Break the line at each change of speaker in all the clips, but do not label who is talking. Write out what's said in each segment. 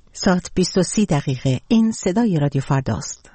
ساعت 20:30 این صدای رادیو فرداست.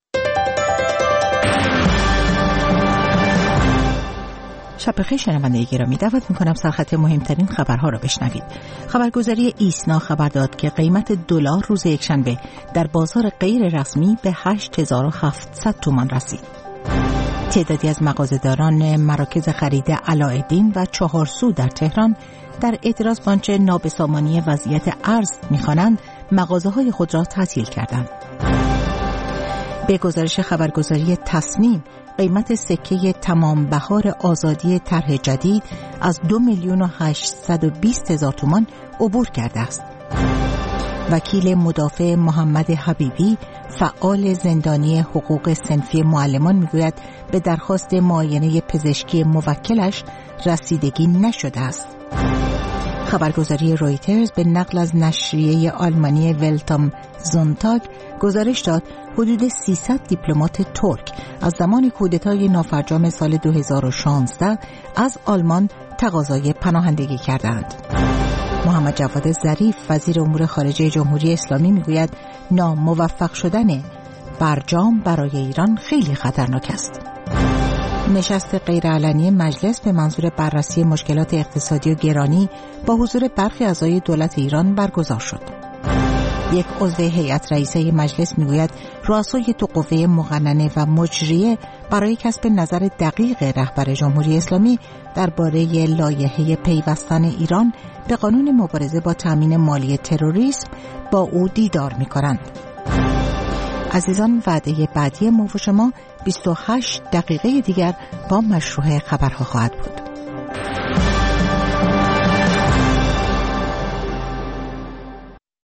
شب بخیر شنونده گرامی، دعوت میکنم سرخط مهمترین خبرها را بشنوید. خبرگزاری ایسنا خبر داد که قیمت دلار روز یکشنبه در بازار غیر رسمی به 8700 تومان رسید. تعدادی از مغازه‌داران مراکز خرید علاءالدین و چهارسو در تهران در اعتراض به آنچه نابسامانی وضعیت ارز می‌خوانند مغازه‌های خود را تعطیل کردند. به گزارش خبرگزاری تصنیم، قیمت سکه تمام بهار آزادی طرح جدید از 2,820,000 تومان عبور کرده است. وکیل مدافع محمد حبیبی، فعال زندانی حقوق صنفی معلمان، میگوید به درخواست معاینه پزشکی موکلش رسیدگی نشده است. خبرگزاری رویترز به نقل از نشریه آلمانی ولتام زونتاگ گزارش داد حدود 300 دیپلمات ترک از زمان کودتای نافرجام سال 2016 از آلمان تقاضای پناهندگی کردند. محمد جواد ظریف، وزیر امور خارجه جمهوری اسلامی، میگوید ناموفق شدن برجام برای ایران خیلی خطرناک است. نشست غیرعلنی مجلس به منظور بررسی مشکلات اقتصادی و گرانی با حضور برخی اعضای دولت ایران برگزار شد. یک عضو هیئت رئیسه مجلس میگوید رؤسای دو قوه مقننه و مجریه برای کسب نظر دقیق رهبر جمهوری اسلامی درباره لایحه پیوستن ایران به قانون مبارزه با تامین مالی تروریسم با او دیدار می‌کنند. عزیزان، وعده بعدی ما و شما 28 دقیقه دیگر با مشروع خبرها خواهد بود.